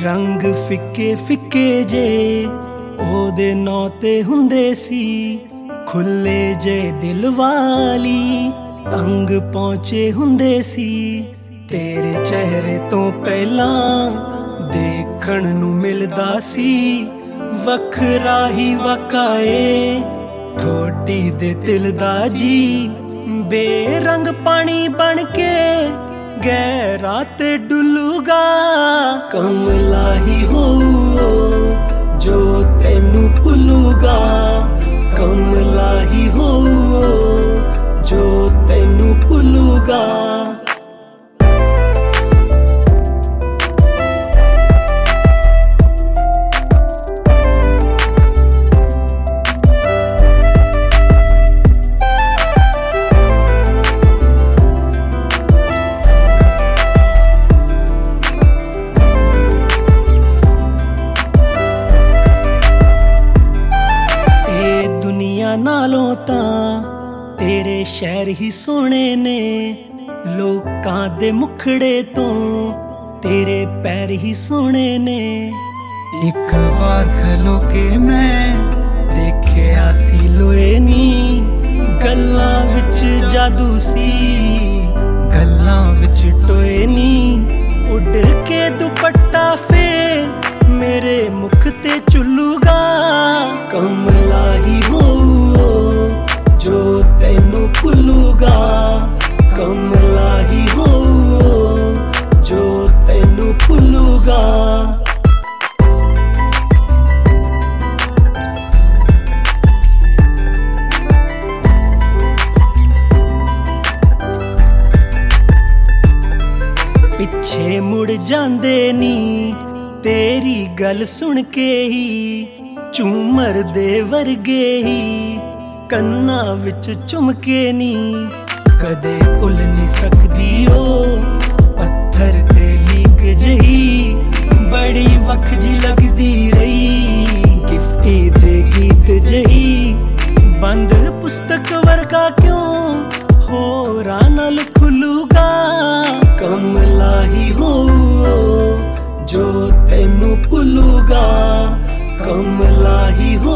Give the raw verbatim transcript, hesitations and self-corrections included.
रंग फिके फिके जे ओदे नौ ते हुंदे सी, खुले जे दिल वाली तंग पहुंचे हुंदे सी। तेरे चेहरे तो पहला देखण नू मिलदा सी, वखरा ही वकाए ठोडी दे दिल दा जी। बेरंग पानी बन के गहरा ते डुलूगा, कमला ही हो जो तेनू भुलूगा, कमला ही हो जो तेनू भुलूगा। नालों तां तेरे शहर ही सोने ने, लोकां दे मुखड़े तो तेरे पैर ही सोने ने। एक बार खलो के मैं देखिया सी लोए नी, गल्लां विच जादू सी, गल्लां विच टोए नी। उड़ के दुपट्टा फेर मेरे मुख ते चुलूगा, कमला ही हो जो तेनू भुलूगा, कमला ही हो जो तेनू भुलूगा। पिछे मुड़ जांदे नी तेरी गल सुन के ही, झूमर दे वर्गे ही कन्ना विच चुमके नी। कदे भुल नहीं सकदी ओ पत्थर ते लीक जही, बड़ी वख जी लगदी रही गिफ्टी दे गीत जही। बंद पुस्तक वर्गा क्यों होरा नाल खुलूगा, कमला ही हो जो तेनू भुलूगा, कमला ही हो